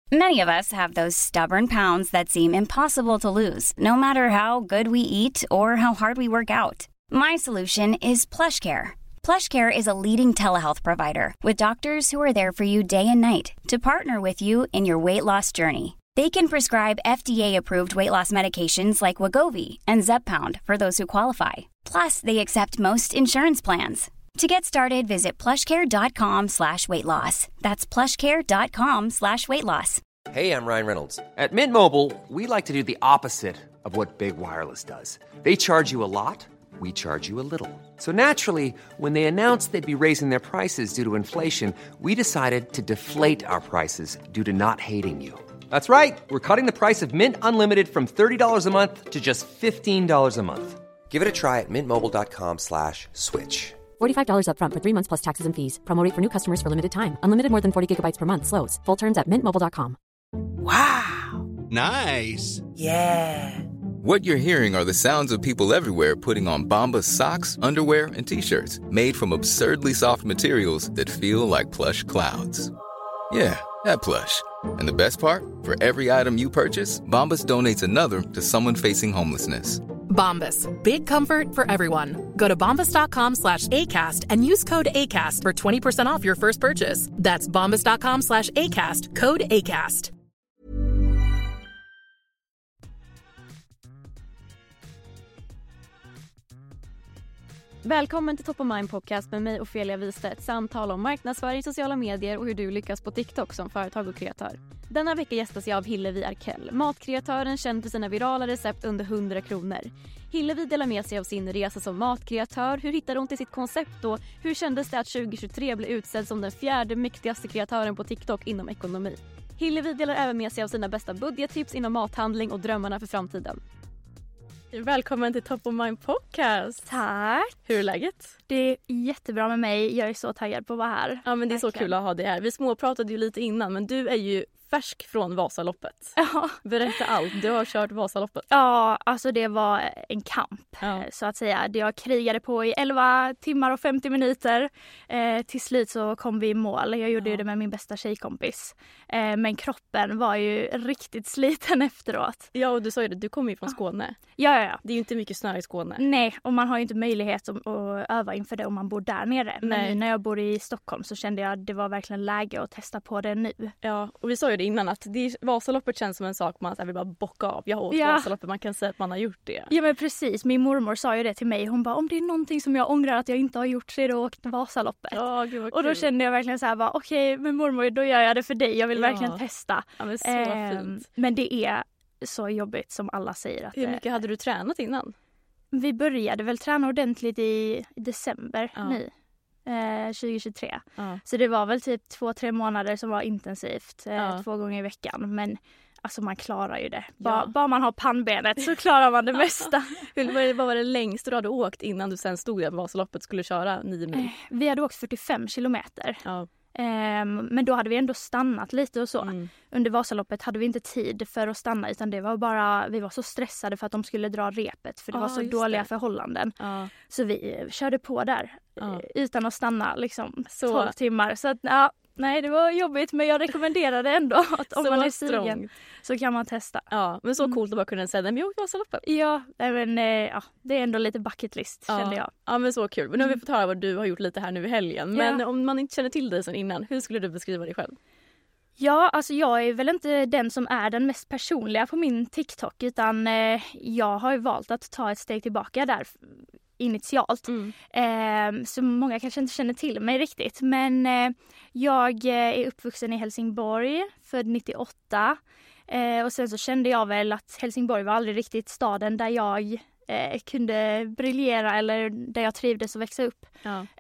Many of us have those stubborn pounds that seem impossible to lose, no matter how good we eat or how hard we work out. My solution is PlushCare. PlushCare is a leading telehealth provider with doctors who are there for you day and night to partner with you in your weight loss journey. They can prescribe FDA-approved weight loss medications like Wegovy and Zepbound for those who qualify. Plus, they accept most insurance plans. To get started, visit plushcare.com/weightloss. That's plushcare.com/weightloss. Hey, I'm Ryan Reynolds. At Mint Mobile, we like to do the opposite of what Big Wireless does. They charge you a lot, we charge you a little. So naturally, when they announced they'd be raising their prices due to inflation, we decided to deflate our prices due to not hating you. That's right. We're cutting the price of Mint Unlimited from $30 a month to just $15 a month. Give it a try at mintmobile.com/switch. $45 up front for 3 months plus taxes and fees. Promo rate for new customers for limited time. Unlimited more than 40 gigabytes per month. Slows full terms at mintmobile.com. Wow. Nice. Yeah. What you're hearing are the sounds of people everywhere putting on Bombas socks, underwear, and T-shirts made from absurdly soft materials that feel like plush clouds. Yeah, that plush. And the best part? For every item you purchase, Bombas donates another to someone facing homelessness. Bombas. Big comfort for everyone. Go to bombas.com/ACAST and use code ACAST for 20% off your first purchase. That's bombas.com/ACAST. Code ACAST. Välkommen till Top of Mind podcast med mig Ofelia Wistedt. Ett samtal om marknadsföring, sociala medier och hur du lyckas på TikTok som företag och kreatör. Denna vecka gästas jag av Hillevi Arkell, matkreatören känd för sina virala recept under 100 kronor. Hillevi delar med sig av sin resa som matkreatör, hur hittade hon till sitt koncept och hur kändes det att 2023 blev utsedd som den 4:e mäktigaste kreatören på TikTok inom ekonomi. Hillevi delar även med sig av sina bästa budgettips inom mathandling och drömmarna för framtiden. Välkommen till Top of Mind podcast. Tack. Hur är läget? Det är jättebra med mig. Jag är så taggad på att vara här. Ja, men det är så kul att ha dig här. Vi småpratade ju lite innan, men du är ju färsk från Vasaloppet. Ja. Berätta allt. Du har kört Vasaloppet. Ja, alltså det var en kamp så att säga. Jag krigade på i 11 timmar och 50 minuter. Till slut så kom vi i mål. Jag gjorde det med min bästa tjejkompis. Men kroppen var ju riktigt sliten efteråt. Ja, och du sa ju det. Du kommer ju från Skåne. Ja. Det är ju inte mycket snö i Skåne. Nej, och man har ju inte möjlighet att öva inför det om man bor där nere. Men när jag bor i Stockholm så kände jag att det var verkligen läge att testa på det nu. Ja, och vi sa ju det innan att Vasaloppet känns som en sak man vill bara bocka av. Jag har åkt Vasaloppet, man kan säga att man har gjort det. Ja, men precis. Min mormor sa ju det till mig. Hon bara, om det är någonting som jag ångrar att jag inte har gjort så är det att åka Vasaloppet. Ja, gud vad kul. Och då kände jag verkligen så här, okej, men mormor, då gör jag det för dig. Jag vill verkligen testa. Ja, men så fint. Men det är så jobbigt som alla säger. Att hur mycket hade du tränat innan? Vi började väl träna ordentligt i december nu. 2023. Så det var väl typ 2-3 månader som var intensivt 2 gånger i veckan. Men alltså man klarar ju det. Bara man har pannbenet så klarar man det mesta. Vad var det längsta du hade åkt innan du sen stod där på Vasaloppet skulle köra 9 mil? Vi hade åkt 45 kilometer. Men då hade vi ändå stannat lite och så. Under Vasaloppet hade vi inte tid för att stanna, utan det var bara, vi var så stressade för att de skulle dra repet för det var så dåliga förhållanden. Så vi körde på där utan att stanna liksom 12 timmar. Så att, nej, det var jobbigt, men jag rekommenderar det ändå att om man är sugen så kan man testa. Ja, men så coolt att bara kunna säga men jag åkte Vasaloppet. Ja, men det är ändå lite bucket list kände jag. Ja, men så kul. Men nu har vi fått höra vad du har gjort lite här nu i helgen. Men om man inte känner till dig sedan innan, hur skulle du beskriva dig själv? Ja, alltså jag är väl inte den som är den mest personliga på min TikTok, utan jag har ju valt att ta ett steg tillbaka där initialt. Så många kanske inte känner till mig riktigt. Men jag är uppvuxen i Helsingborg, född 98. Och sen så kände jag väl att Helsingborg var aldrig riktigt staden där jag kunde briljera eller där jag trivdes att växa upp.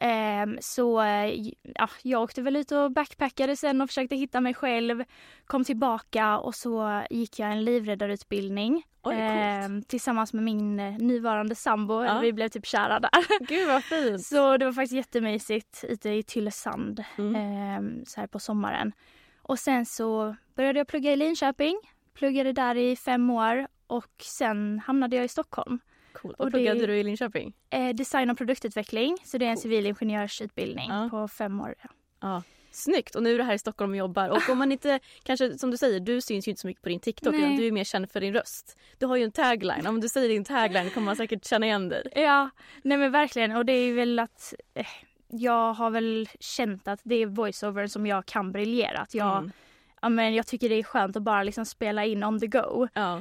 Så jag åkte väl ut och backpackade sen och försökte hitta mig själv. Kom tillbaka och så gick jag en livräddarutbildning. Tillsammans med min nuvarande sambo. Vi blev typ kära där. Gud vad fint. Så det var faktiskt jättemysigt ute i Tylösand så här på sommaren. Och sen så började jag plugga i Linköping. Pluggade där i 5 år och sen hamnade jag i Stockholm. Coolt. Och pluggade du i Linköping? Design och produktutveckling. Så det är en civilingenjörsutbildning på 5 år. Snyggt. Och nu är du här i Stockholm och jobbar. Och om man inte, kanske som du säger, du syns ju inte så mycket på din TikTok. Utan du är mer känd för din röst. Du har ju en tagline. Om du säger din tagline kommer man säkert känna igen dig. Ja, nej men verkligen. Och det är väl att jag har väl känt att det är voiceover som jag kan briljera. Att jag tycker det är skönt att bara liksom spela in on the go. Ja.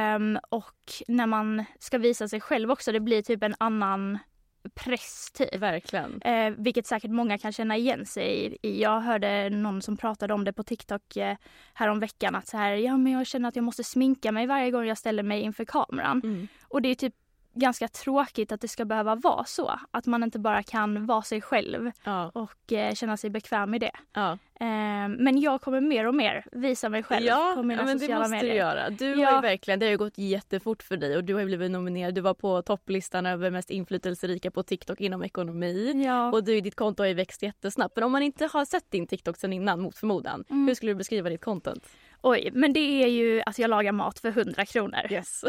Och när man ska visa sig själv också, det blir typ en annan press typ. Verkligen. Vilket säkert många kan känna igen sig i. Jag hörde någon som pratade om det på TikTok häromveckan. Att så här, men jag känner att jag måste sminka mig varje gång jag ställer mig inför kameran. Och det är typ ganska tråkigt att det ska behöva vara så. Att man inte bara kan vara sig själv och känna sig bekväm i det. Ja. Men jag kommer mer och mer visa mig själv på mina sociala medier. Ja, men det måste du göra. Du har ju verkligen, det har ju gått jättefort för dig och du har ju blivit nominerad. Du var på topplistan över mest inflytelserika på TikTok inom ekonomi. Ja. Och ditt konto har ju växt jättesnabbt. Men om man inte har sett din TikTok sedan innan mot förmodan, hur skulle du beskriva ditt content? Oj, men det är ju att jag lagar mat för 100 kronor. Yes.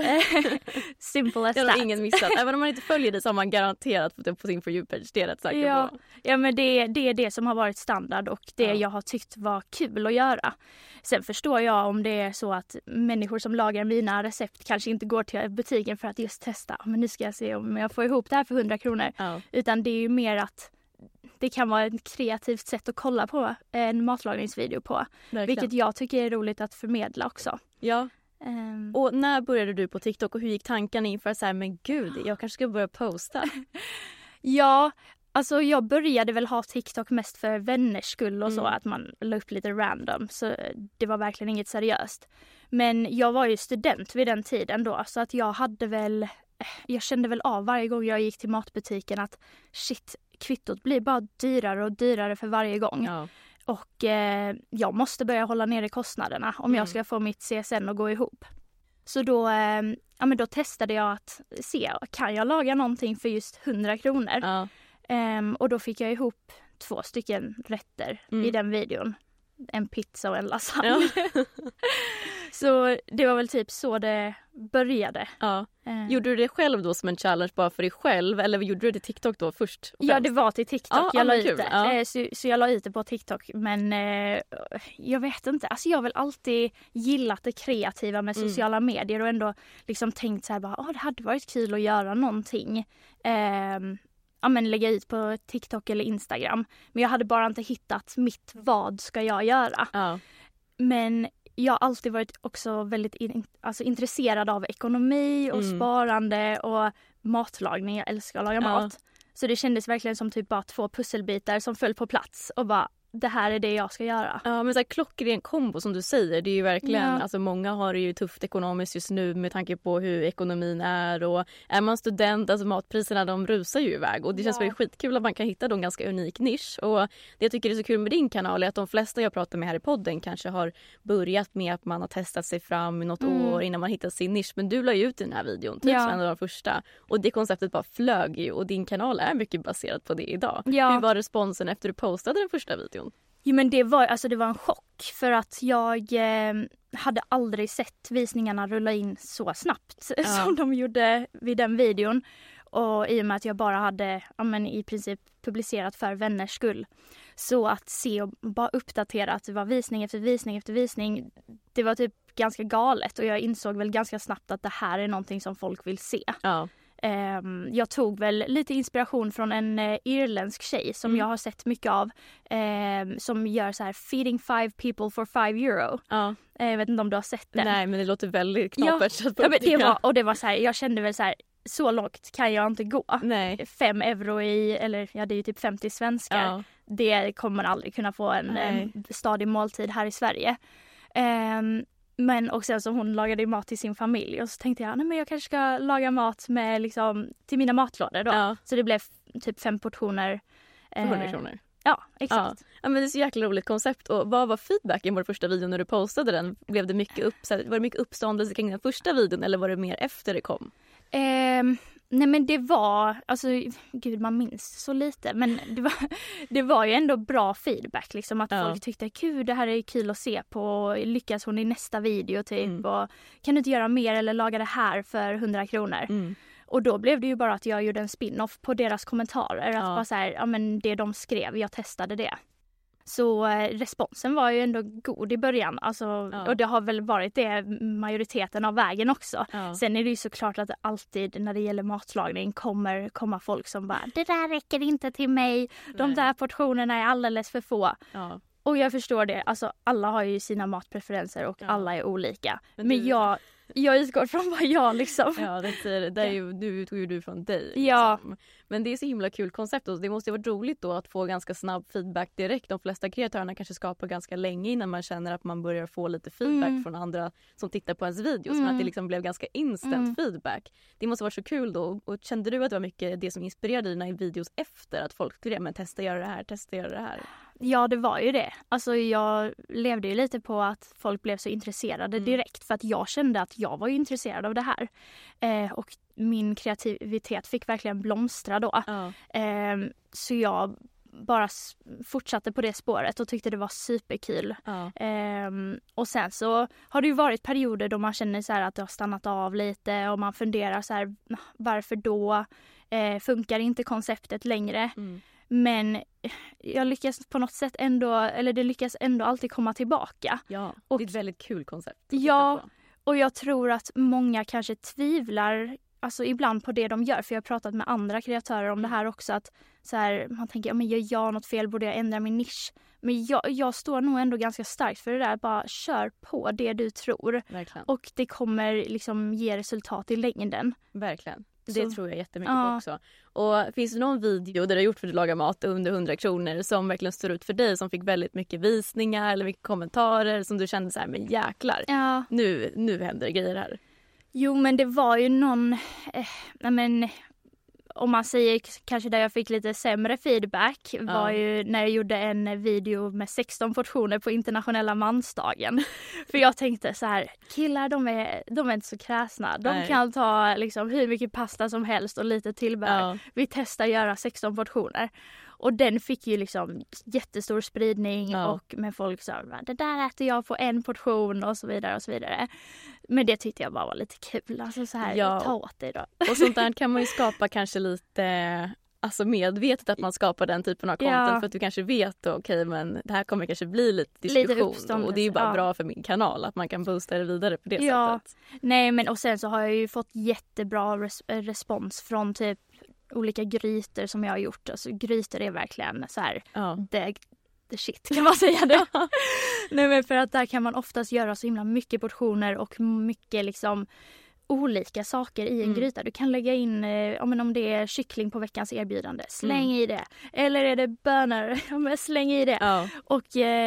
Simple as that. Det har ingen missat. Även om man inte följer det så har man garanterat fått det på sin For You-page. Det är rätt säker på. Ja, men det är det som har varit standard och det jag har tyckt var kul att göra. Sen förstår jag om det är så att människor som lagar mina recept kanske inte går till butiken för att just testa. Men nu ska jag se om jag får ihop det här för 100 kronor. Ja. Utan det är ju mer att det kan vara ett kreativt sätt att kolla på en matlagningsvideo på. Verkligen. Vilket jag tycker är roligt att förmedla också. Ja. Och när började du på TikTok och hur gick tankarna inför så här, men gud, jag kanske ska börja posta? Ja, alltså jag började väl ha TikTok mest för vänners skull och så, att man la upp lite random. Så det var verkligen inget seriöst. Men jag var ju student vid den tiden då, så att jag kände väl av varje gång jag gick till matbutiken att shit, kvittot blir bara dyrare och dyrare för varje gång. Ja. Och jag måste börja hålla nere kostnaderna om jag ska få mitt CSN att gå ihop. Så då testade jag att se, kan jag laga någonting för just 100 kronor? Ja. Och då fick jag ihop 2 stycken rätter i den videon. En pizza och en lasagne. Ja. Så det var väl typ så det började. Ja. Gjorde du det själv då som en challenge bara för dig själv? Eller gjorde du det till TikTok då först? Ja, det var till TikTok. Jag la ut det. Ja. Så jag la ut det på TikTok. Men jag vet inte. Alltså jag har väl alltid gillat det kreativa med sociala medier. Och ändå liksom tänkt så här bara, det hade varit kul att göra någonting. Lägga ut på TikTok eller Instagram. Men jag hade bara inte hittat vad ska jag göra. Ja. Men jag har alltid varit också väldigt intresserad av ekonomi och sparande och matlagning. Jag älskar att laga mat. Så det kändes verkligen som typ bara 2 pusselbitar som föll på plats och bara, det här är det jag ska göra. Ja, men så här klockren kombo som du säger, det är ju verkligen, alltså många har det ju tufft ekonomiskt just nu med tanke på hur ekonomin är och är man student, alltså matpriserna de rusar ju iväg och det känns väl skitkul att man kan hitta en ganska unik nisch och det jag tycker är så kul med din kanal är att de flesta jag pratar med här i podden kanske har börjat med att man har testat sig fram i något år innan man hittar sin nisch, men du la ju ut den här videon typ som en av de första och det konceptet bara flög ju och din kanal är mycket baserat på det idag. Ja. Hur var responsen efter du postade den första videon? Jo, men det var en chock för att jag hade aldrig sett visningarna rulla in så snabbt som de gjorde vid den videon. Och i och med att jag bara hade i princip publicerat för vänners skull. Så att se och bara uppdatera att det var visning efter visning efter visning, det var typ ganska galet. Och jag insåg väl ganska snabbt att det här är någonting som folk vill se. Ja. Jag tog väl lite inspiration från en irländsk tjej som jag har sett mycket av som gör så här feeding 5 people for 5 euro. Ja. Jag vet inte om du har sett den. Nej, men det låter väldigt knapert. Ja, men det var så här, jag kände väl så här, så långt kan jag inte gå. Nej. 5 euro det är ju typ 50 svenskar. Ja. Det kommer man aldrig kunna få en stadig måltid här i Sverige. Men och sen så hon lagade mat till sin familj och så tänkte jag, men jag kanske ska laga mat med till mina matlådor då. Ja. Så det blev typ 5 portioner. För 100 kronor. Ja, exakt. Ja, men det är så jäkla roligt koncept. Och vad var feedbacken på den första videon när du postade den? Blev det var det mycket uppståndelse kring den första videon eller var det mer efter det kom? Nej, men det var, gud man minns så lite, men det var ju ändå bra feedback liksom, att folk tyckte gud det här är kul att se på, lyckas hon i nästa video typ och kan du inte göra mer eller laga det här för 100 kronor. Och då blev det ju bara att jag gjorde en spin-off på deras kommentarer, att bara så här, men det de skrev, jag testade det. Så responsen var ju ändå god i början. Alltså, och det har väl varit det majoriteten av vägen också. Ja. Sen är det ju såklart att det alltid när det gäller matlagning kommer komma folk som bara, det där räcker inte till mig. De där portionerna är alldeles för få. Ja. Och jag förstår det. Alltså, alla har ju sina matpreferenser och alla är olika. Men jag utgår från vad jag liksom... Ja, nu utgår du från dig. Liksom. Ja. Men det är så himla kul koncept och det måste ju vara roligt då att få ganska snabb feedback direkt. De flesta kreatörerna kanske skapar ganska länge innan man känner att man börjar få lite feedback från andra som tittar på ens videos. Men att det liksom blev ganska instant feedback. Det måste vara så kul då. Och kände du att det var mycket det som inspirerade dina videos efter att folk skrev, men testa göra det här? Ja, det var ju det. Alltså jag levde ju lite på att folk blev så intresserade direkt för att jag kände att jag var ju intresserad av det här. Och min kreativitet fick verkligen blomstra då. Så jag bara fortsatte på det spåret och tyckte det var superkul. Och sen så har det ju varit perioder då man känner så här att det har stannat av lite och man funderar så här, varför då? Funkar inte konceptet längre? Men jag lyckas på något sätt ändå, eller det lyckas ändå alltid komma tillbaka. Ja, och det är ett väldigt kul koncept. Ja, och jag tror att många kanske tvivlar alltså ibland på det de gör. För jag har pratat med andra kreatörer om det här också. Att så här, man tänker, men gör jag något fel? Borde jag ändra min nisch? Men jag står nog ändå ganska starkt för det där. Bara kör på det du tror. Verkligen. Och det kommer liksom ge resultat i längden. Verkligen. Det tror jag jättemycket på också. Och finns det någon video där du har gjort för att laga mat under 100 kronor som verkligen står ut för dig, som fick väldigt mycket visningar eller mycket kommentarer som du kände så här, men jäklar, nu händer det grejer här? Jo, men det var ju någon, om man säger kanske där jag fick lite sämre feedback var ju när jag gjorde en video med 16 portioner på internationella mansdagen. För jag tänkte så här, killar de är inte så kräsna. De kan ta liksom hur mycket pasta som helst och lite tillbehör. Vi testar göra 16 portioner. Och den fick ju liksom jättestor spridning och med folk sa det där äter jag på en portion och så vidare och så vidare. Men det tyckte jag bara var lite kul. Alltså så här, ta åt det då. Och sånt där kan man ju skapa kanske lite alltså medvetet att man skapar den typen av content för att du kanske vet okej, men det här kommer kanske bli lite diskussion och det är ju bara bra för min kanal att man kan boosta det vidare på det sättet. Nej, men och sen så har jag ju fått jättebra respons från typ olika grytor som jag har gjort. Alltså grytor är verkligen så här the shit kan man säga det. Nej, men för att där kan man oftast göra så himla mycket portioner och mycket liksom olika saker i en gryta. Du kan lägga in om det är kyckling på veckans erbjudande, släng i det. Eller är det bönor, släng i det. Och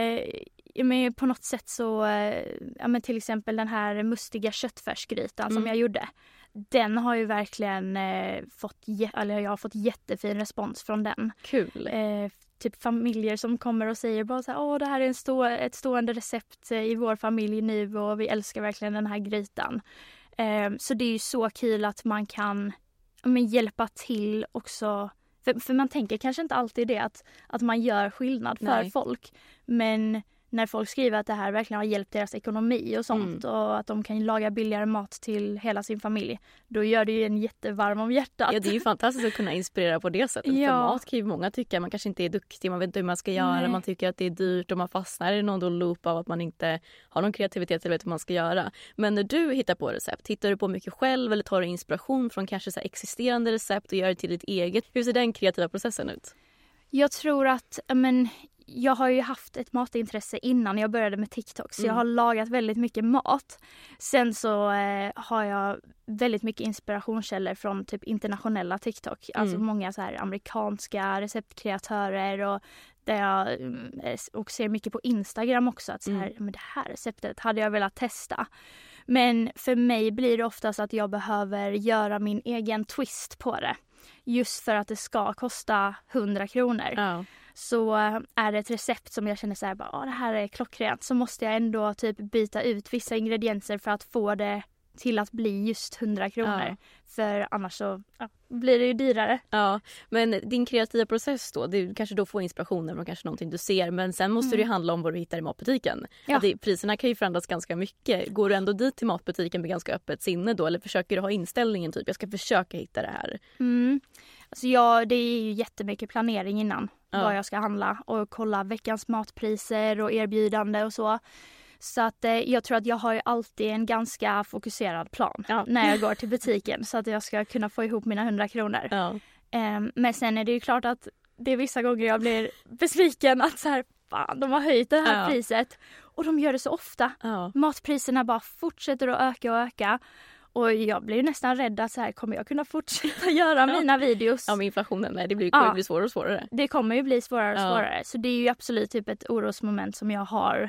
men på något sätt så till exempel den här mustiga köttfärsgrytan som jag gjorde. Den har ju verkligen jag har fått jättefin respons från den. Kul. Typ familjer som kommer och säger bara så här, det här är ett stående recept i vår familj nu och vi älskar verkligen den här grytan. Så det är ju så kul att man kan hjälpa till också. För man tänker kanske inte alltid det att man gör skillnad för folk. Men när folk skriver att det här verkligen har hjälpt deras ekonomi och sånt och att de kan laga billigare mat till hela sin familj, då gör det ju en jättevarm om hjärtat. Ja, det är ju fantastiskt att kunna inspirera på det sättet. För mat kan ju många tycka, man kanske inte är duktig, man vet inte hur man ska göra, man tycker att det är dyrt och man fastnar i någon loop av att man inte har någon kreativitet eller vet hur man ska göra. Men när du hittar på recept, hittar du på mycket själv eller tar du inspiration från kanske så här existerande recept och gör det till ditt eget? Hur ser den kreativa processen ut? Jag tror att jag har ju haft ett matintresse innan jag började med TikTok. Så jag har lagat väldigt mycket mat. Sen så har jag väldigt mycket inspirationskällor från typ internationella TikTok. Alltså många så här amerikanska receptkreatörer och där jag och ser mycket på Instagram också. Att så här, men det här receptet hade jag velat testa. Men för mig blir det oftast att jag behöver göra min egen twist på det. Just för att det ska kosta 100 kronor. Så är det ett recept som jag känner så här, det här är klockrent, så måste jag ändå typ byta ut vissa ingredienser för att få det till att bli just 100 kronor. För annars så blir det ju dyrare. Ja, men din kreativa process då, du kanske då får inspirationen från kanske någonting du ser, men sen måste det ju handla om vad du hittar i matbutiken. Priserna kan ju förändras ganska mycket. Går du ändå dit till matbutiken med ganska öppet sinne då, eller försöker du ha inställningen typ, jag ska försöka hitta det här? Alltså det är ju jättemycket planering innan. vad jag ska handla och kolla veckans matpriser och erbjudande och så. Så att jag tror att jag har ju alltid en ganska fokuserad plan när jag går till butiken så att jag ska kunna få ihop mina 100 kronor. Ja. Men sen är det ju klart att det är vissa gånger jag blir besviken att så här, fan, de har höjt det här priset. Och de gör det så ofta. Ja. Matpriserna bara fortsätter att öka. Och jag blir nästan rädd att så här, kommer jag kunna fortsätta göra mina videos? Ja, med inflationen, nej, det kommer bli svårare och svårare. Det kommer ju bli svårare och svårare. Så det är ju absolut typ ett orosmoment som jag har.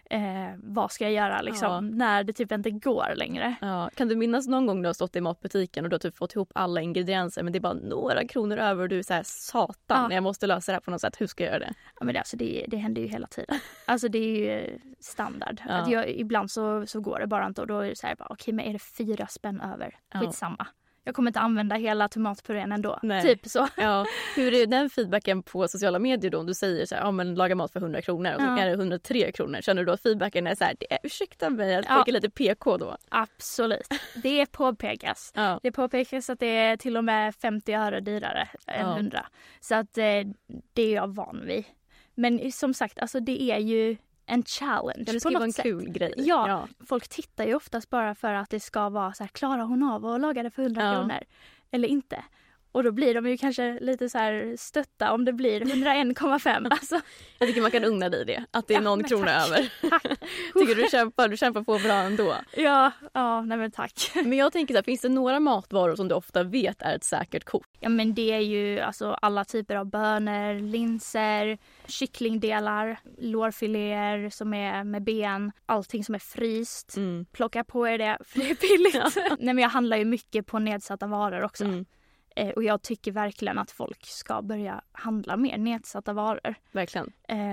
Vad ska jag göra liksom, när det typ inte går längre. Ja. Kan du minnas någon gång du har stått i matbutiken och du har typ fått ihop alla ingredienser men det är bara några kronor över och du är så här, satan, jag måste lösa det här på något sätt. Hur ska jag göra det? Ja, men det händer ju hela tiden. Alltså det är ju standard. Att ibland så går det bara inte och då är det så här, okej, men är det 4 spänn över? Skitsamma. Jag kommer inte använda hela tomatpurén ändå. Nej. Typ så. Ja. Hur är den feedbacken på sociala medier då? Om du säger så här, men laga mat för 100 kronor och så är det 103 kronor. Känner du då att feedbacken är så här, ursäkta mig, att folk är lite PK då? Absolut. Det påpekas. Det påpekas att det är till och med 50 öre dyrare än 100. Så att det är jag van vid. Men som sagt, alltså det är ju en challenge. Det ska vara en kul grej. Ja, folk tittar ju oftast bara för att det ska vara så här, klarar hon av att laga det för 100 kronor? Eller inte. Och då blir de ju kanske lite så här stötta om det blir 101,5. Alltså. Jag tycker man kan unna dig det. Att det är någon krona över. Tycker du kämpar på bra ändå. Ja, nej men tack. Men jag tänker så här, finns det några matvaror som du ofta vet är ett säkert kort? Ja, men det är ju alltså alla typer av bönor, linser, kycklingdelar, lårfiléer som är med ben, allting som är fryst. Plocka på er det, för det är billigt. Nej, men jag handlar ju mycket på nedsatta varor också. Och jag tycker verkligen att folk ska börja handla mer nedsatta varor. Verkligen.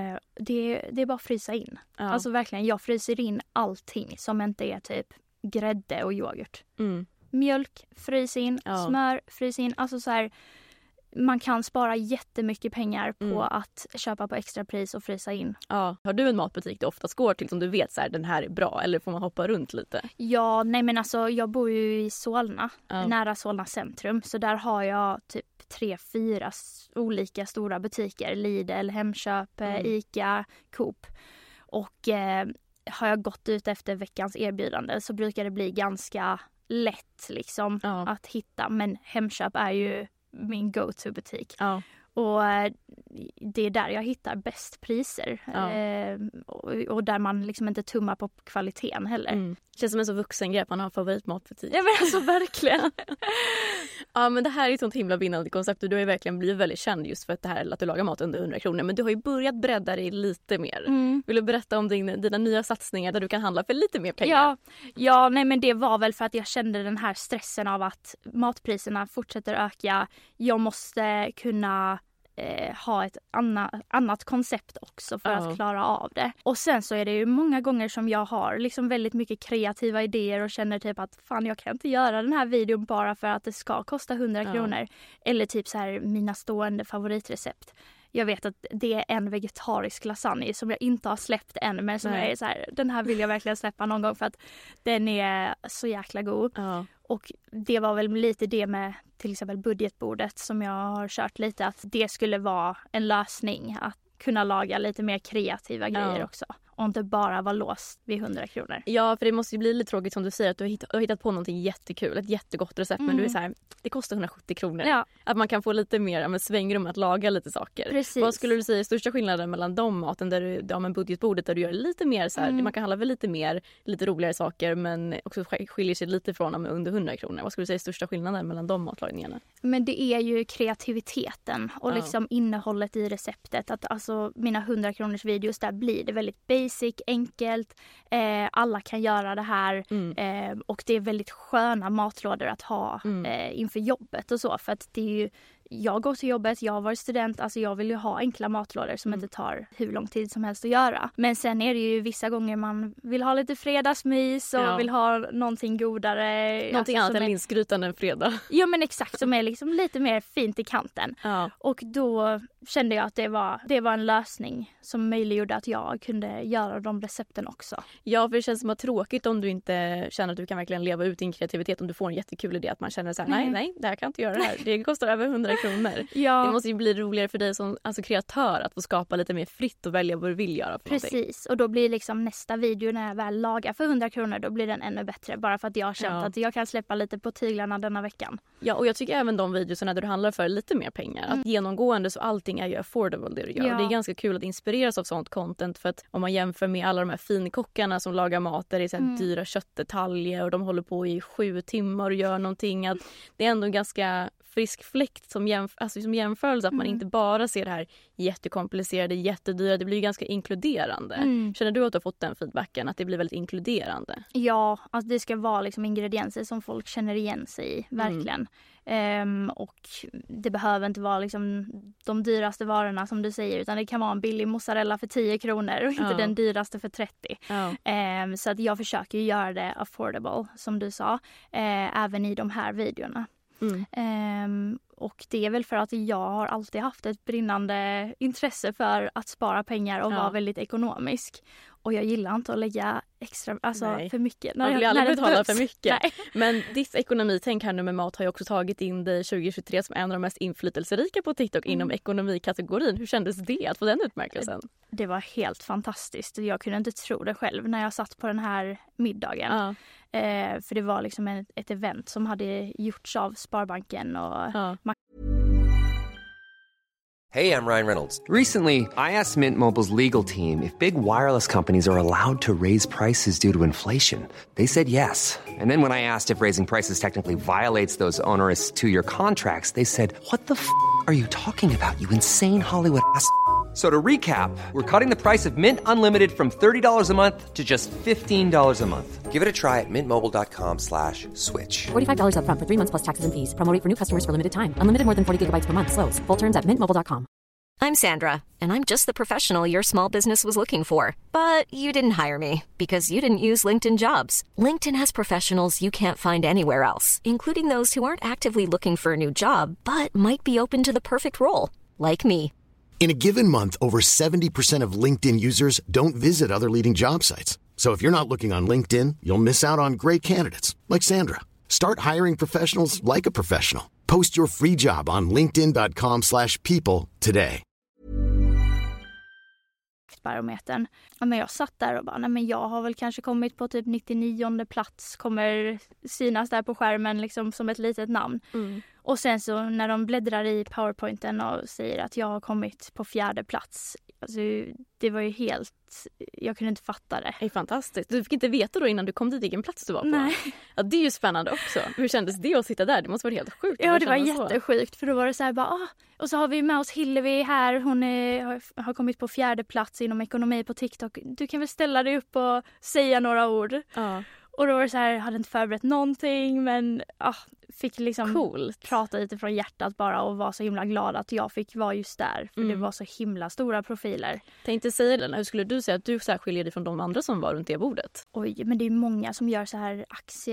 Det är bara att frysa in. Alltså verkligen, jag fryser in allting som inte är typ grädde och yoghurt. Mjölk, frys in, smör, frys in. Alltså så här, man kan spara jättemycket pengar på att köpa på extrapris och frysa in. Ja. Har du en matbutik du oftast går till som du vet så här, den här är bra, eller får man hoppa runt lite? Ja, nej men alltså jag bor ju i Solna, nära Solna centrum. Så där har jag typ 3-4 olika stora butiker. Lidl, Hemköp, Ica, Coop. Och har jag gått ut efter veckans erbjudande så brukar det bli ganska lätt liksom att hitta. Men Hemköp är ju min go-to-butik. Och det är där jag hittar bäst priser. Och där man liksom inte tummar på kvaliteten heller. Känns som en så vuxen grej att man har en favoritmatbutik. Ja, men alltså verkligen. Ja, men det här är ett sånt himla vinnande koncept. Du har ju verkligen blivit väldigt känd just för att det här att du lagar mat under 100 kronor. Men du har ju börjat bredda dig lite mer. Vill du berätta om dina nya satsningar där du kan handla för lite mer pengar? Ja, nej men det var väl för att jag kände den här stressen av att matpriserna fortsätter öka. Jag måste kunna ha ett annat koncept också för att klara av det. Och sen så är det ju många gånger som jag har liksom väldigt mycket kreativa idéer och känner typ att fan, jag kan inte göra den här videon bara för att det ska kosta 100 kronor. Eller typ så här mina stående favoritrecept. Jag vet att det är en vegetarisk lasagne som jag inte har släppt än, men som är så här, den här vill jag verkligen släppa någon gång för att den är så jäkla god. Och det var väl lite det med till exempel budgetbordet som jag har kört lite, att det skulle vara en lösning att kunna laga lite mer kreativa grejer också. Och inte bara vara låst vid 100 kronor. Ja, för det måste ju bli lite tråkigt som du säger att du har hittat på någonting jättekul, ett jättegott recept, men du är så här, det kostar 170 kronor. Ja. Att man kan få lite mer svängrum att laga lite saker. Precis. Vad skulle du säga är största skillnaden mellan de maten där du med budgetbordet där du gör lite mer så här, man kan handla väl lite mer, lite roligare saker, men också skiljer sig lite från under 100 kronor. Vad skulle du säga är största skillnaden mellan de matlagningarna? Men det är ju kreativiteten och liksom innehållet i receptet. Att alltså mina 100 kronors videos där blir det väldigt basic, enkelt. Alla kan göra det här. Och det är väldigt sköna matlådor att ha inför jobbet och så. För att det är ju, jag går till jobbet, jag har varit student, alltså jag vill ju ha enkla matlådor som inte tar hur lång tid som helst att göra. Men sen är det ju vissa gånger man vill ha lite fredagsmys och vill ha någonting godare. Någonting annat än linsgrytan en fredag. Ja, men exakt, som är liksom lite mer fint i kanten. Och då kände jag att det var en lösning som möjliggjorde att jag kunde göra de recepten också. Ja, för det känns som att tråkigt om du inte känner att du kan verkligen leva ut din kreativitet, om du får en jättekul idé att man känner så här, nej, det här kan inte göra det här. Det kostar över 100 kronor. Ja. Det måste ju bli roligare för dig som kreatör att få skapa lite mer fritt och välja vad du vill göra för Precis, någonting. och då blir liksom nästa video när jag väl lagar för 100 kronor, då blir den ännu bättre. Bara för att jag har känt att jag kan släppa lite på tyglarna denna veckan. Ja, och jag tycker även de videorna där du handlar för lite mer pengar. Att genomgående så allting är ju affordable det du gör. Ja. Det är ganska kul att inspireras av sånt content, för att om man jämför med alla de här finkockarna som lagar mat där det är så här dyra köttdetaljer och de håller på i 7 timmar och gör någonting, att det är ändå en ganska frisk fläkt som jämförelse, att man inte bara ser det här jättekomplicerade, jättedyra, det blir ju ganska inkluderande. Känner du att du har fått den feedbacken, att det blir väldigt inkluderande? Ja, alltså det ska vara liksom ingredienser som folk känner igen sig i, verkligen. Och det behöver inte vara liksom de dyraste varorna som du säger, utan det kan vara en billig mozzarella för 10 kronor och inte den dyraste för 30. Så att jag försöker göra det affordable, som du sa, även i de här videorna. Och det är väl för att jag har alltid haft ett brinnande intresse för att spara pengar och vara väldigt ekonomisk. Och jag gillar inte att lägga extra, för mycket. Man vill aldrig betala för mycket. Nej. Men ditt ekonomitänk här nu med mat har ju också tagit in dig 2023 som en av de mest inflytelserika på TikTok inom ekonomikategorin. Hur kändes det att få den utmärkelsen? Det var helt fantastiskt. Jag kunde inte tro det själv när jag satt på den här middagen. För det var liksom ett event som hade gjorts av Sparbanken och Hey, I'm Ryan Reynolds. Recently, I asked Mint Mobile's legal team if big wireless companies are allowed to raise prices due to inflation. They said yes. And then when I asked if raising prices technically violates those onerous 2-year contracts, they said, "What the f*** are you talking about, you insane Hollywood ass?" So to recap, we're cutting the price of Mint Unlimited from $30 a month to just $15 a month. Give it a try at mintmobile.com/switch. $45 up front for 3 months plus taxes and fees. Promo rate for new customers for limited time. Unlimited more than 40 gigabytes per month. Slows full terms at mintmobile.com. I'm Sandra, and I'm just the professional your small business was looking for. But you didn't hire me because you didn't use LinkedIn Jobs. LinkedIn has professionals you can't find anywhere else, including those who aren't actively looking for a new job but might be open to the perfect role, like me. In a given month, over 70% of LinkedIn users don't visit other leading job sites. So if you're not looking on LinkedIn, you'll miss out on great candidates like Sandra. Start hiring professionals like a professional. Post your free job on linkedin.com/people today. Barometern. Men jag satt där och bara, nej men jag har väl kanske kommit på typ 99:e plats, kommer synas där på skärmen liksom som ett litet namn. Och sen så när de bläddrar i PowerPointen och säger att jag har kommit på 4:e plats, alltså det var ju helt, jag kunde inte fatta det. Det är fantastiskt. Du fick inte veta då innan du kom dit vilken plats du var på. Nej. Ja, det är ju spännande också. Hur kändes det att sitta där? Det måste vara helt sjukt. Ja, det var jättesjukt, för då var det så här bara, och så har vi med oss Hillevi här, hon har kommit på 4:e plats inom ekonomi på TikTok. Du kan väl ställa dig upp och säga några ord. Ja. Och då var det så här, jag hade inte förberett någonting, men fick liksom prata lite från hjärtat bara och var så himla glad att jag fick vara just där. För det var så himla stora profiler. Tänkte säga det, hur skulle du säga att du så här skiljer dig från de andra som var runt det bordet? Oj, men det är många som gör så här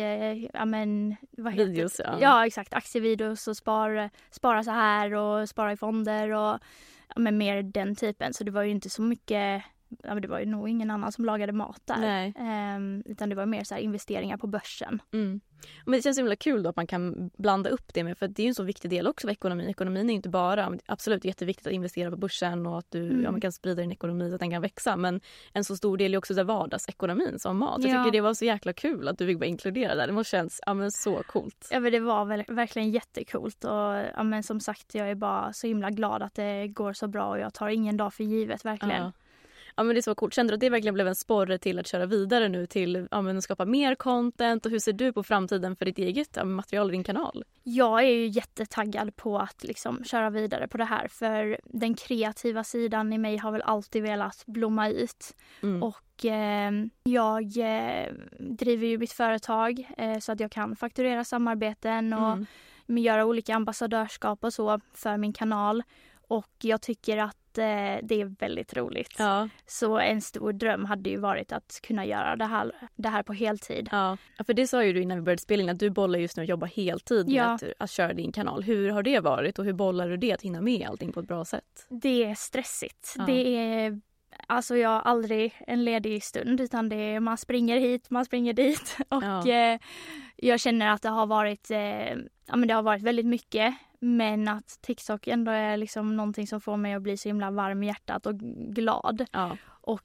videos, ja, exakt, aktievideos och spara så här och spara i fonder och mer den typen. Så det var ju inte så mycket. Ja, men det var ju nog ingen annan som lagade mat där. Utan det var mer så här investeringar på börsen. Men det känns så himla kul då att man kan blanda upp det med, för det är ju en så viktig del också av ekonomin. Ekonomin är inte bara, absolut jätteviktigt att investera på börsen och att du man kan sprida din ekonomi så att den kan växa, men en så stor del är också så vardagsekonomin som mat. Jag tycker det var så jäkla kul att du fick vara inkluderad där. Det måste känns så coolt. Ja, men det var verkligen jättekult och men som sagt, jag är bara så himla glad att det går så bra och jag tar ingen dag för givet, verkligen. Ja, men det är så coolt. Kände du att det verkligen blev en sporre till att köra vidare nu till att skapa mer content? Och hur ser du på framtiden för ditt eget material i din kanal? Jag är ju jättetaggad på att liksom köra vidare på det här. För den kreativa sidan i mig har väl alltid velat blomma ut. Och jag driver ju mitt företag så att jag kan fakturera samarbeten och göra olika ambassadörskap och så för min kanal. Och jag tycker att det är väldigt roligt. Ja. Så en stor dröm hade ju varit att kunna göra det här på heltid. Ja, för det sa ju du innan vi började spela in att du bollar just nu och jobbar heltid med att köra din kanal. Hur har det varit och hur bollar du det att hinna med allting på ett bra sätt? Det är stressigt. Ja. Det är, alltså jag har aldrig en ledig stund, utan det är, man springer hit, man springer dit. Och jag känner att det har varit väldigt mycket. Men att TikTok ändå är liksom någonting som får mig att bli så himla varm i hjärtat och glad. Ja. Och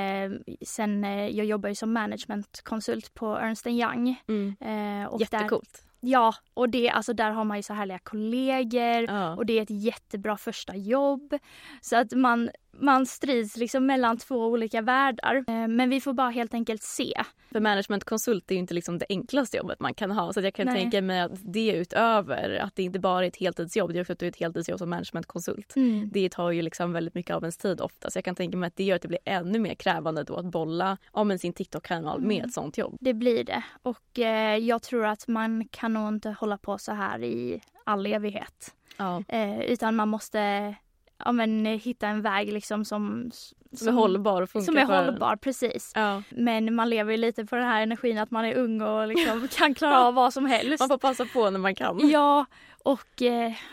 sen jag jobbar ju som managementkonsult på Ernst & Young. Och Jättecoolt. Ja, och det, alltså där har man ju så härliga kollegor och det är ett jättebra första jobb. Så att man strids liksom mellan två olika världar. Men vi får bara helt enkelt se. För managementkonsult är ju inte liksom det enklaste jobbet man kan ha. Så att jag kan tänka mig att det utöver att det inte bara är ett heltidsjobb, det är också att du är ett heltidsjobb som managementkonsult. Det tar ju liksom väldigt mycket av ens tid ofta. Så jag kan tänka mig att det gör att det blir ännu mer krävande då att bolla om sin TikTok-kanal med ett sånt jobb. Det blir det. Och jag tror att man kan nog inte hålla på så här i all evighet. Utan man måste hitta en väg liksom som är hållbar och funkar. Som är hållbar, precis. Ja. Men man lever ju lite på den här energin att man är ung och liksom kan klara av vad som helst. Man får passa på när man kan. Ja, och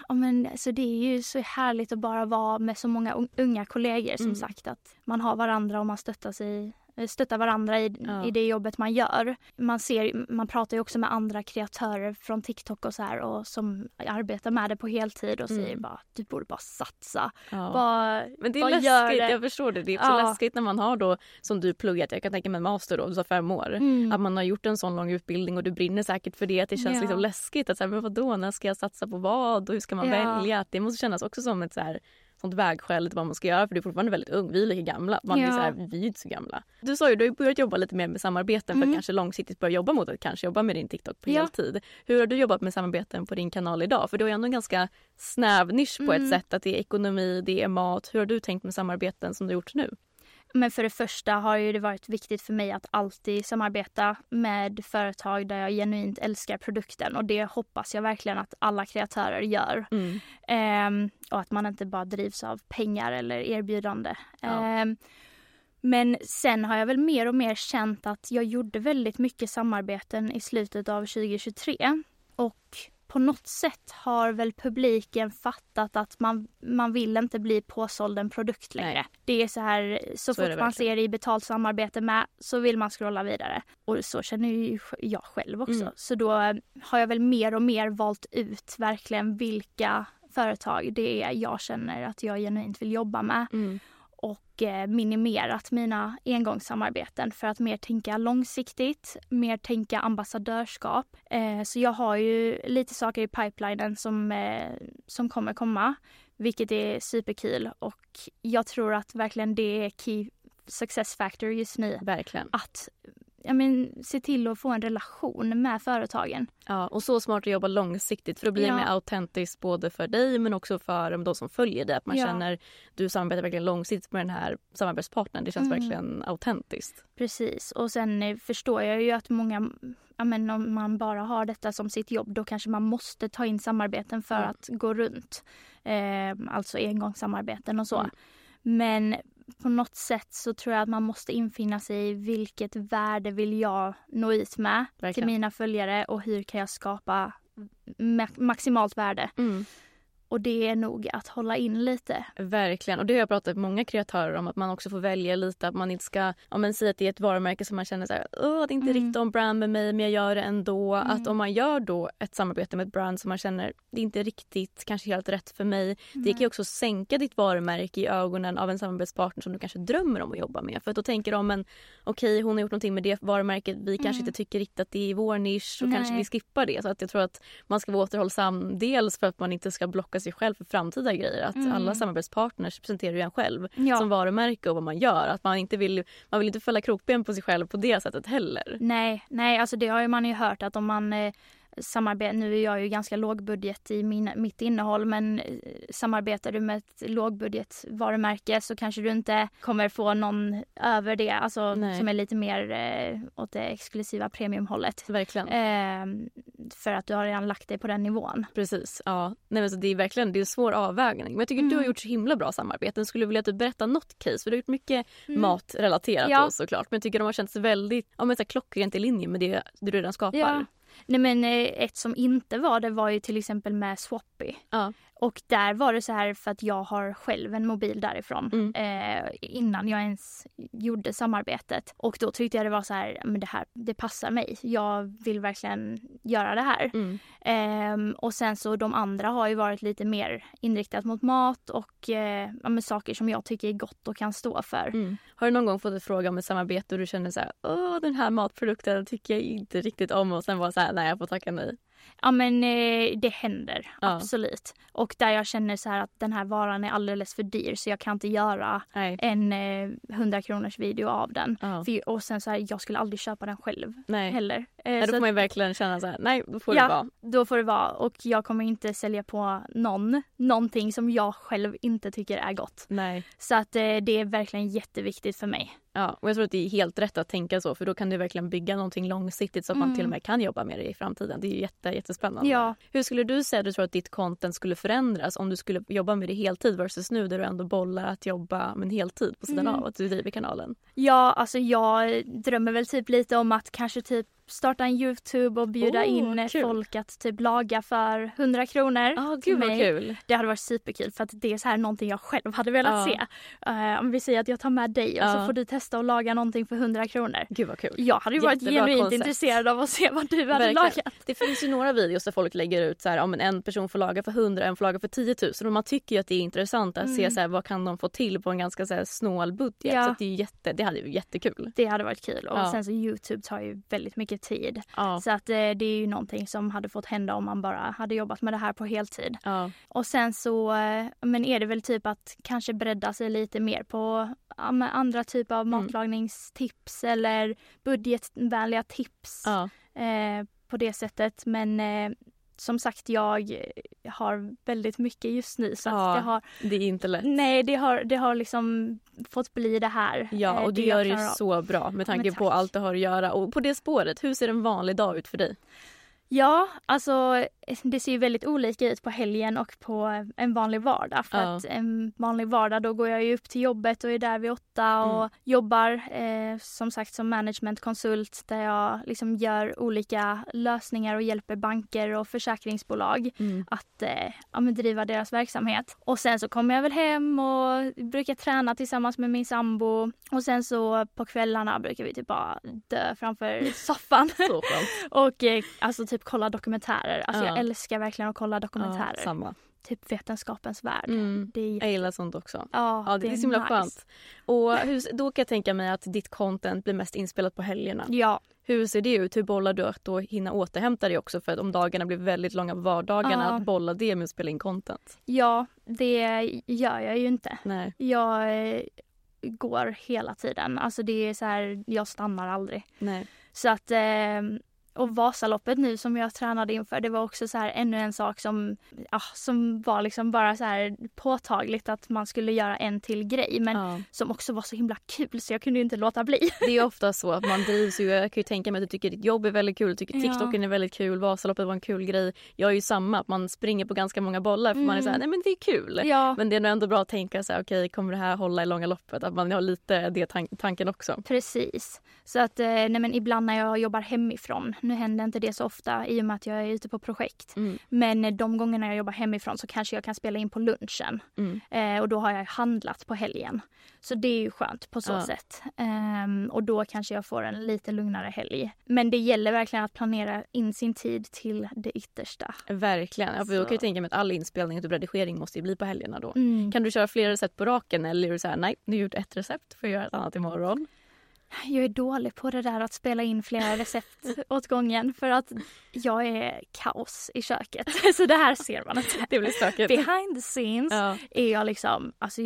så det är ju så härligt att bara vara med så många unga kollegor som sagt, att man har varandra och man stöttar varandra i det jobbet man gör. Man pratar ju också med andra kreatörer från TikTok och så här, och som arbetar med det på heltid och säger bara, du borde bara satsa. Men det är läskigt, jag förstår det. Det är också läskigt när man har då, som du pluggat, jag kan tänka mig master då, så 5 år. Att man har gjort en sån lång utbildning och du brinner säkert för det. Att det känns liksom läskigt. Att så här, men vadå, när ska jag satsa på vad? Och hur ska man välja? Att det måste kännas också som ett så här sånt vägskäl till vad man ska göra, för du är fortfarande väldigt ung. Vi är lika gamla. Vi är ju inte så gamla. Du sa ju, du har börjat jobba lite mer med samarbeten för att kanske långsiktigt börja jobba mot att kanske jobba med din TikTok på heltid. Hur har du jobbat med samarbeten på din kanal idag? För du har ju ändå en ganska snäv nisch på ett sätt, att det är ekonomi, det är mat. Hur har du tänkt med samarbeten som du gjort nu? Men för det första har ju det varit viktigt för mig att alltid samarbeta med företag där jag genuint älskar produkten. Och det hoppas jag verkligen att alla kreatörer gör. Och att man inte bara drivs av pengar eller erbjudande. Men sen har jag väl mer och mer känt att jag gjorde väldigt mycket samarbeten i slutet av 2023. Och på något sätt har väl publiken fattat att man vill inte bli påsåld en produkt längre. Nej. Det är så här, så fort man ser i betalt samarbete med, så vill man scrolla vidare. Och så känner ju jag själv också. Så då har jag väl mer och mer valt ut verkligen vilka företag det är jag känner att jag genuint vill jobba med. Och minimerat mina engångssamarbeten för att mer tänka långsiktigt, mer tänka ambassadörskap. Så jag har ju lite saker i pipelinen som kommer komma, vilket är superkul. Och jag tror att verkligen det är key success factor just nu. Verkligen. Att se till att få en relation med företagen. Ja, och så smart att jobba långsiktigt, för då blir det mer autentiskt både för dig men också för de som följer dig. Att man känner, du samarbetar verkligen långsiktigt med den här samarbetspartnern. Det känns verkligen autentiskt. Precis, och sen förstår jag ju att många, om man bara har detta som sitt jobb, då kanske man måste ta in samarbeten för att gå runt. Alltså engångssamarbeten och så. Men på något sätt så tror jag att man måste infinna sig i vilket värde vill jag nå ut med till mina följare och hur kan jag skapa maximalt värde. Och det är nog att hålla in lite. Verkligen. Och det har jag pratat med många kreatörer om, att man också får välja lite. Att man inte ska säga att det är ett varumärke som man känner så här, det är inte riktigt om brand med mig, men jag gör det ändå. Att om man gör då ett samarbete med ett brand som man känner, det är inte riktigt kanske helt rätt för mig. Det kan ju också sänka ditt varumärke i ögonen av en samarbetspartner som du kanske drömmer om att jobba med. För att då tänker de, men okej, hon har gjort någonting med det varumärket. Vi kanske inte tycker riktigt att det är vår nisch, och kanske vi skippar det. Så att jag tror att man ska vara återhållsam, dels för att man inte ska blocka sig själv för framtida grejer. Att alla samarbetspartners presenterar ju en själv som varumärke och vad man gör. Att man vill inte fälla krokben på sig själv på det sättet heller. Nej, alltså det har ju man ju hört att om man samarbetar, nu är jag ju ganska lågbudget i mitt innehåll, men samarbetar du med ett lågbudgetvarumärke så kanske du inte kommer få någon över det, alltså som är lite mer åt det exklusiva premiumhållet. Verkligen. För att du har redan lagt dig på den nivån. Precis, ja. Nej, men så det är verkligen, det är en svår avvägning. Men jag tycker du har gjort så himla bra samarbeten. Skulle vilja att du berättar något case, för du har gjort mycket matrelaterat då, såklart. Men jag tycker de har känts väldigt klockrent i linje med det du redan skapar. Ja. Nej, men ett som inte var det var ju till exempel med Swappy. Och där var det så här för att jag har själv en mobil därifrån innan jag ens gjorde samarbetet. Och då tyckte jag det var så här, men det passar mig. Jag vill verkligen göra det här. Och sen så de andra har ju varit lite mer inriktat mot mat och saker som jag tycker är gott och kan stå för. Har du någon gång fått ett fråga om ett samarbete och du känner så här, den här matprodukten tycker jag inte riktigt om och sen var så här, nej jag får tacka nej? Ja men det händer, absolut. Och där jag känner så här att den här varan är alldeles för dyr så jag kan inte göra en 100 kronors video av den. Och sen så här, jag skulle aldrig köpa den själv heller. Då får man ju verkligen känna så här, nej då får det vara. Då får det vara och jag kommer inte sälja på någonting som jag själv inte tycker är gott. Nej. Så att det är verkligen jätteviktigt för mig. Ja, och jag tror att det är helt rätt att tänka så för då kan du verkligen bygga någonting långsiktigt så att man till och med kan jobba med det i framtiden. Det är ju jättespännande. Ja. Hur skulle du säga att du tror att ditt content skulle förändras om du skulle jobba med det heltid versus nu där du ändå bollar att jobba med en heltid på sidan av att du driver kanalen? Ja, alltså jag drömmer väl typ lite om att kanske typ starta en YouTube och bjuda in folk att typ laga för 100 kronor. Gud vad kul. Det hade varit superkul för att det är så här någonting jag själv hade velat se. Om vi säger att jag tar med dig och så får du testa att laga någonting för 100 kronor. Gud vad kul. Jag hade ju varit genuint intresserad av att se vad du hade lagat. Det finns ju några videos där folk lägger ut så här, om en person får laga för 100, en får laga för 10 000 och man tycker ju att det är intressant att se så här, vad kan de få till på en ganska så här snål budget. Så att det hade ju jättekul. Det hade varit kul och sen så YouTube tar ju väldigt mycket tid. Så att det är ju någonting som hade fått hända om man bara hade jobbat med det här på heltid. Och sen så men är det väl typ att kanske bredda sig lite mer på andra typer av matlagningstips eller budgetvänliga tips på det sättet. Men som sagt, jag har väldigt mycket just nu. Så att det är inte lätt. Nej, det har liksom fått bli det här. Ja, och du gör det så bra med tanke på allt det har att göra. Och på det spåret, hur ser en vanlig dag ut för dig? Ja, alltså det ser ju väldigt olika ut på helgen och på en vanlig vardag. För att en vanlig vardag då går jag ju upp till jobbet och är där vid 8 och jobbar som sagt som managementkonsult där jag liksom gör olika lösningar och hjälper banker och försäkringsbolag att driva deras verksamhet. Och sen så kommer jag väl hem och brukar träna tillsammans med min sambo och sen så på kvällarna brukar vi typ bara dö framför soffan. Och alltså typ kolla dokumentärer. Alltså jag älskar verkligen att kolla dokumentärer. Ja, samma. Typ vetenskapens värld. Jag gillar sånt också. Ja, det är så himla skönt. Och då kan jag tänka mig att ditt content blir mest inspelat på helgerna. Ja. Hur ser det ut? Hur bollar du att då hinna återhämta dig också? För att om dagarna blir väldigt långa på vardagarna, att bolla det med att spela in content. Ja, det gör jag ju inte. Nej. Jag går hela tiden. Alltså det är så här, jag stannar aldrig. Nej. Så att och Vasaloppet nu som jag tränade inför, det var också så här ännu en sak som var liksom bara så här påtagligt att man skulle göra en till grej, men som också var så himla kul så jag kunde ju inte låta bli. Det är ofta så att man drivs ju, jag kan ju tänka mig att du tycker ditt jobb är väldigt kul, tycker TikToken är väldigt kul, Vasaloppet var en kul grej. Jag är ju samma, att man springer på ganska många bollar för man är så här, nej men det är kul. Ja. Men det är nog ändå bra att tänka så här, okej, kommer det här hålla i långa loppet? Att man har lite det tanken också. Precis. Så att men ibland när jag jobbar hemifrån, nu händer inte det så ofta i och med att jag är ute på projekt. Men de gångerna jag jobbar hemifrån så kanske jag kan spela in på lunchen. Och då har jag handlat på helgen. Så det är ju skönt på så sätt. Och då kanske jag får en lite lugnare helg. Men det gäller verkligen att planera in sin tid till det yttersta. Verkligen. Ja, för då kan jag tänka mig att all inspelning och redigering måste ju bli på helgerna då. Kan du köra flera recept på raken eller är du så här, nej, nu har jag gjort ett recept för att göra ett annat imorgon? Jag är dålig på det där att spela in flera recept åt gången för att jag är kaos i köket. Så det här ser man inte. Det blir stökigt. Behind the scenes är jag liksom, alltså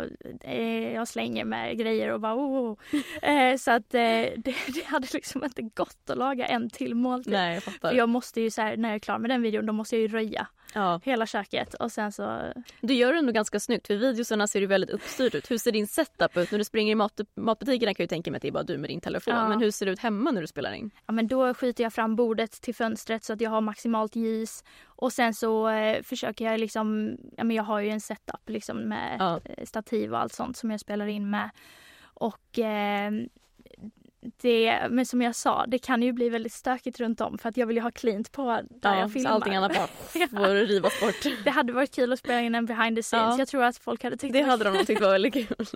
jag slänger med grejer och bara så att det hade liksom inte gått att laga en till måltid. Nej, jag fattar. För jag måste ju så här, när jag är klar med den videon, då måste jag ju röja hela köket och sen så... Du gör det ändå ganska snyggt, för videosarna ser ju väldigt uppstyrt ut. Hur ser din setup ut? När du springer i matbutikerna kan jag ju tänka mig att det är bara du med din telefon. Men hur ser det ut hemma när du spelar in? Ja, men då skjuter jag fram bordet till fönstret så att jag har maximalt ljus. Och sen så försöker jag liksom... Ja, men jag har ju en setup liksom med stativ och allt sånt som jag spelar in med. Och... Men som jag sa, det kan ju bli väldigt stökigt runt om för att jag vill ju ha cleant på där jag filmar. Så allting annat bara får rivas bort. Det hade varit kul att spela in en behind the scenes. Ja. Jag tror att folk hade tyckt det hade de nog tyckt var väldigt kul.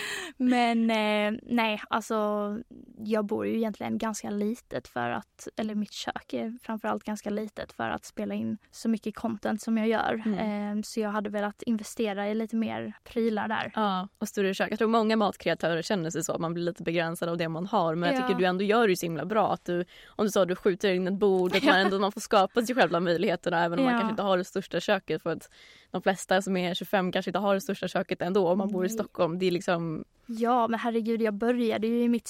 Men nej, alltså jag bor ju egentligen ganska litet eller mitt kök är framförallt ganska litet för att spela in så mycket content som jag gör. Så jag hade velat investera i lite mer prylar där. Ja, och större kök. Jag tror många matkreatörer känner sig så att man blir lite begränsad av det man har. Men jag tycker du ändå gör det så himla bra att om du sa att du skjuter in ett bord, att man får skapa sig själva möjligheterna även om man kanske inte har det största köket, för att de flesta som är 25 kanske inte har det största köket ändå om man bor i Stockholm. Det är liksom... Ja, men herregud, jag började ju i mitt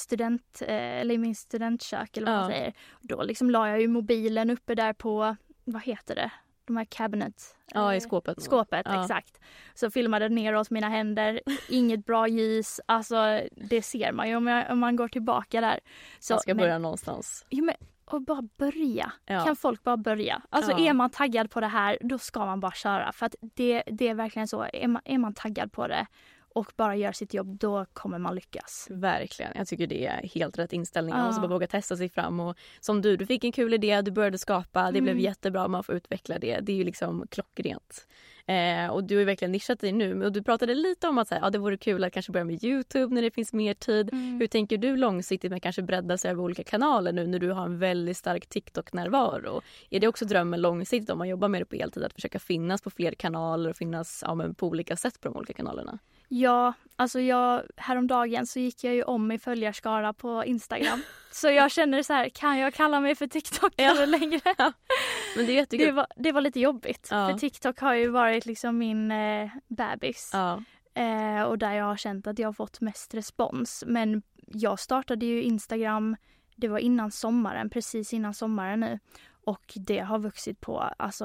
min studentkök eller vad man säger. Då liksom la jag ju mobilen uppe där på, vad heter det? De här cabinet. Ja, i skåpet. Skåpet, exakt. Så filmade neråt mina händer. Inget bra ljus. Alltså, det ser man ju om man går tillbaka där. Så, jag ska börja någonstans. Ja, men och bara börja. Ja. Kan folk bara börja? Alltså är man taggad på det här, då ska man bara köra. För att det är verkligen så. Är man taggad på det och bara gör sitt jobb, då kommer man lyckas. Verkligen. Jag tycker det är helt rätt inställning. Man måste bara våga testa sig fram. Och som du fick en kul idé, du började skapa. Det blev jättebra, man får utveckla det. Det är ju liksom klockrent. Och du har ju verkligen nischat dig nu. Och du pratade lite om att det vore kul att kanske börja med YouTube när det finns mer tid. Hur tänker du långsiktigt med kanske bredda sig över olika kanaler nu när du har en väldigt stark TikTok-närvaro? Är det också drömmen långsiktigt om man jobbar med det på heltid att försöka finnas på fler kanaler och finnas på olika sätt på de olika kanalerna? Ja, alltså häromdagen så gick jag ju om i följarskara på Instagram. Så jag känner så här, kan jag kalla mig för TikTok längre? Ja. Men det är jättekul. Det var lite jobbigt. Ja. För TikTok har ju varit liksom min bebis. Ja. Och där jag har känt att jag har fått mest respons. Men jag startade ju Instagram, det var precis innan sommaren nu. Och det har vuxit på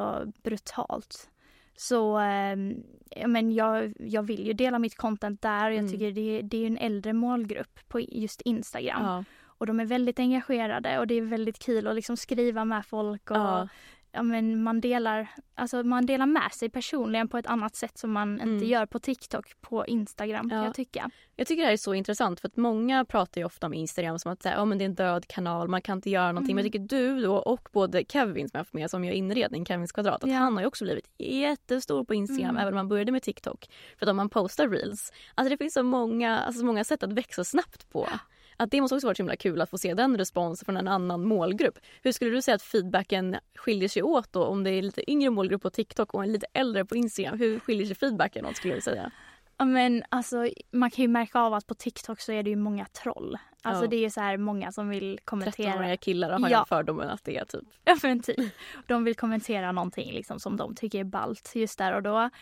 brutalt. Så men jag vill ju dela mitt content där. Jag tycker det är en äldre målgrupp på just Instagram. Ja. Och de är väldigt engagerade och det är väldigt kul att liksom skriva med folk. Och, man delar med sig personligen på ett annat sätt som man inte gör på TikTok, på Instagram kan jag tycka. Jag tycker det här är så intressant för att många pratar ju ofta om Instagram som att men det är en död kanal, man kan inte göra någonting. Men jag tycker du då och både Kevin som jag får med som gör inredning, Kevins kvadrat, att han har ju också blivit jättestor på Instagram även om man började med TikTok. För att om man postar reels, det finns så många sätt att växa snabbt på. Att det måste också vara så himla kul att få se den responsen från en annan målgrupp. Hur skulle du säga att feedbacken skiljer sig åt då? Om det är lite yngre målgrupp på TikTok och en lite äldre på Instagram. Hur skiljer sig feedbacken åt skulle du säga? Men man kan ju märka av att på TikTok så är det ju många troll. Det är så här många som vill kommentera. 13-åriga killar har ju fördomen att det är typ. Ja, men typ. De vill kommentera någonting liksom som de tycker är ballt just där och då.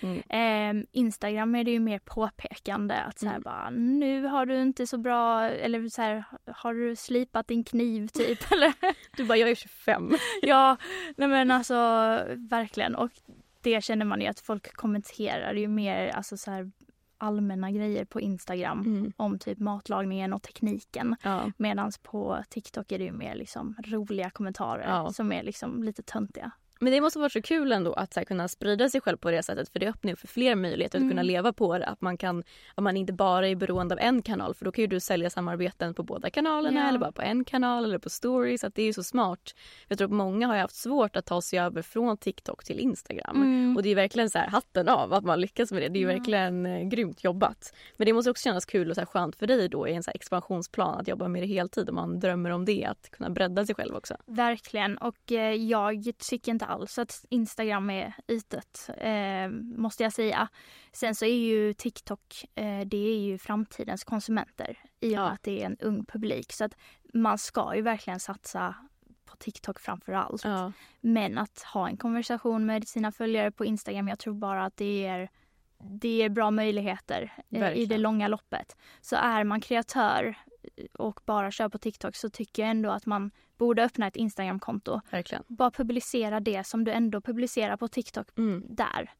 Instagram är det ju mer påpekande att så här bara, nu har du inte så bra, eller så här, har du slipat din kniv typ eller? Du bara, jag är 25. Ja, nej men verkligen. Och det känner man ju att folk kommenterar ju mer så här allmänna grejer på Instagram om typ matlagningen och tekniken. Ja. Medan på TikTok är det ju mer liksom roliga kommentarer som är liksom lite töntiga. Men det måste vara så kul ändå att så här, kunna sprida sig själv på det sättet. För det öppnar upp för fler möjligheter att kunna leva på det. Att man inte bara är beroende av en kanal. För då kan ju du sälja samarbeten på båda kanalerna. Eller bara på en kanal eller på stories. Att det är ju så smart. Jag tror att många har haft svårt att ta sig över från TikTok till Instagram. Och det är verkligen så här hatten av att man lyckas med det. Det är ju verkligen grymt jobbat. Men det måste också kännas kul och så här skönt för dig då i en så här expansionsplan. Att jobba med det heltid. Om man drömmer om det. Att kunna bredda sig själv också. Verkligen. Och jag tycker inte alls att Instagram är ytet, måste jag säga. Sen så är ju TikTok, det är ju framtidens konsumenter i och med att det är en ung publik. Så att man ska ju verkligen satsa på TikTok framför allt. Ja. Men att ha en konversation med sina följare på Instagram, jag tror bara att det är bra möjligheter i det långa loppet. Så är man kreatör och bara kör på TikTok så tycker jag ändå att man borde öppna ett Instagram-konto. Verkligen. Bara publicera det som du ändå publicerar på TikTok där.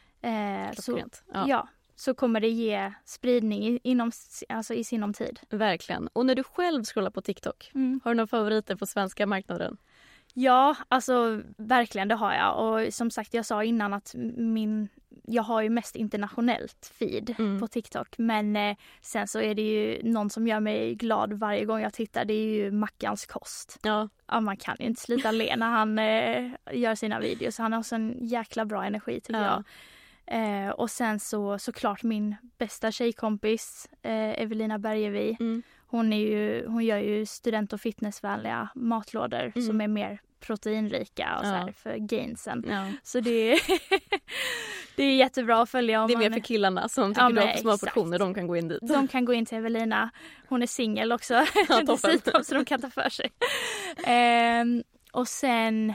Så kommer det ge spridning i sinom tid. Verkligen. Och när du själv scrollar på TikTok, har du några favoriter på svenska marknaden? Ja, verkligen det har jag. Och som sagt, jag sa innan att jag har ju mest internationellt feed på TikTok. Men sen så är det ju någon som gör mig glad varje gång jag tittar. Det är ju Mackans kost. Ja, man kan ju inte sluta le när han gör sina videos. Han har så en jäkla bra energi tycker jag. Och sen såklart min bästa tjejkompis Evelina Bergevi. Hon gör ju student- och fitnessvänliga matlådor som är mer proteinrika och så här för gainsen. Så det är jättebra att följa. Det är mer för killarna som tycker om små portioner. De kan gå in dit. De kan gå in till Evelina. Hon är singel också. Dessutom, så de kan ta för sig. Och sen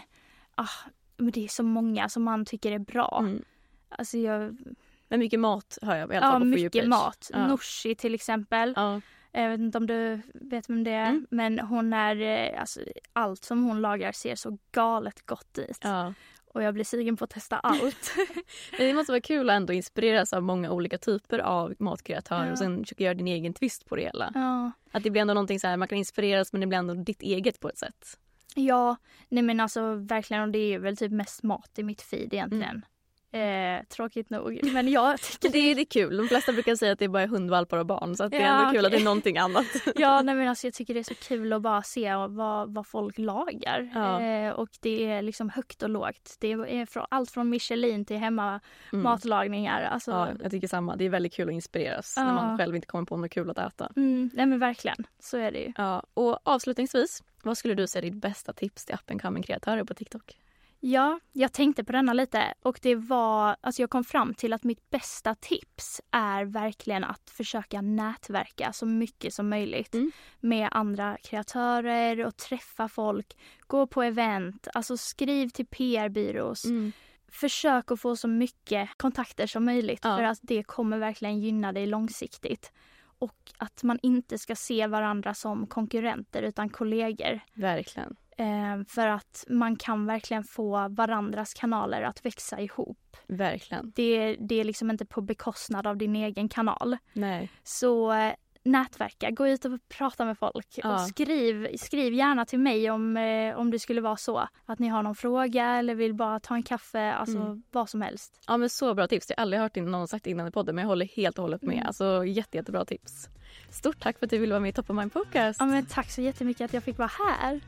men det är så många som man tycker är bra. Alltså men mycket mat har jag i alla fall på mycket mat. Nooshi till exempel. Jag vet inte om du vet vem det är. Men hon är, alltså, allt som hon lagar ser så galet gott ut. Och jag blir sugen på att testa allt. Det måste vara kul att ändå inspireras av många olika typer av matkreatörer. Och sen försöka göra din egen twist på det hela. Att det blir ändå någonting så här, man kan inspireras men det blir ändå ditt eget på ett sätt. Ja, nej men alltså verkligen, och det är väl typ mest mat i mitt feed egentligen. Tråkigt nog. Men jag tycker det är kul. De flesta brukar säga att det är bara hundvalpar och barn. Så att det är ändå kul att det är någonting annat. Ja, nej, men alltså jag tycker det är så kul att bara se vad folk lagar. Och det är liksom högt och lågt. Det är allt från Michelin till hemma matlagningar. Alltså, ja, jag tycker samma. Det är väldigt kul att inspireras när man själv inte kommer på något kul att äta. Nej men verkligen. Så är det ju. Ja, och avslutningsvis, vad skulle du säga är ditt bästa tips till up-and-coming-kreatörer på TikTok? Ja, jag tänkte på denna lite och det var, alltså jag kom fram till att mitt bästa tips är verkligen att försöka nätverka så mycket som möjligt med andra kreatörer och träffa folk, gå på event, alltså skriv till PR-byrås. Försök att få så mycket kontakter som möjligt för att det kommer verkligen gynna dig långsiktigt. Och att man inte ska se varandra som konkurrenter utan kollegor. Verkligen. För att man kan verkligen få varandras kanaler att växa ihop. Verkligen. Det är liksom inte på bekostnad av din egen kanal. Nej. Så nätverka, gå ut och prata med folk. Och skriv gärna till mig om det skulle vara så. Att ni har någon fråga eller vill bara ta en kaffe. Alltså vad som helst. Ja men så bra tips. Jag har aldrig hört någon sagt innan i podden. Men jag håller helt och hållet med. Alltså jättebra tips. Stort tack för att du ville vara med i Top of Mind Podcast. Ja men tack så jättemycket att jag fick vara här.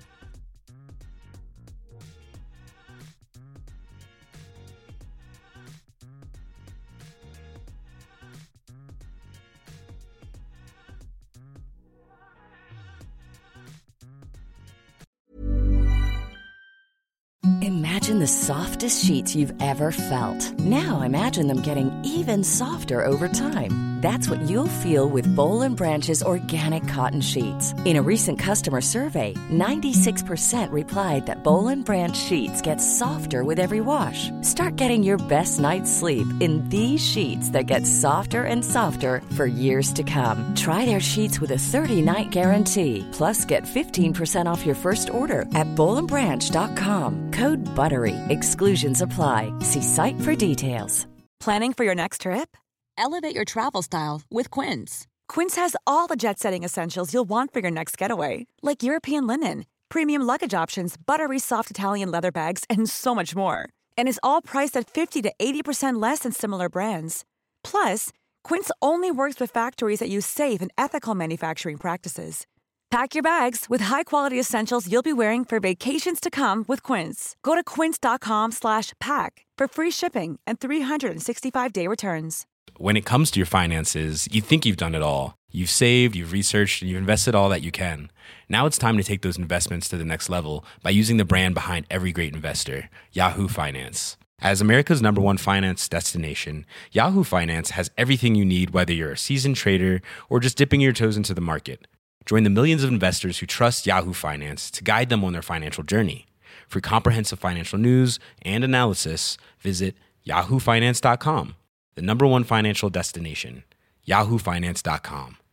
Imagine the softest sheets you've ever felt. Now imagine them getting even softer over time. That's what you'll feel with Boll & Branch's organic cotton sheets. In a recent customer survey, 96% replied that Boll & Branch sheets get softer with every wash. Start getting your best night's sleep in these sheets that get softer and softer for years to come. Try their sheets with a 30-night guarantee. Plus, get 15% off your first order at bollandbranch.com. Code BUTTERY. Exclusions apply. See site for details. Planning for your next trip? Elevate your travel style with Quince. Quince has all the jet-setting essentials you'll want for your next getaway, like European linen, premium luggage options, buttery soft Italian leather bags, and so much more. And is all priced at 50 to 80% less than similar brands. Plus, Quince only works with factories that use safe and ethical manufacturing practices. Pack your bags with high-quality essentials you'll be wearing for vacations to come with Quince. Go to quince.com/pack for free shipping and 365-day returns. When it comes to your finances, you think you've done it all. You've saved, you've researched, and you've invested all that you can. Now it's time to take those investments to the next level by using the brand behind every great investor, Yahoo Finance. As America's #1 finance destination, Yahoo Finance has everything you need, whether you're a seasoned trader or just dipping your toes into the market. Join the millions of investors who trust Yahoo Finance to guide them on their financial journey. For comprehensive financial news and analysis, visit yahoofinance.com. The #1 financial destination, yahoofinance.com.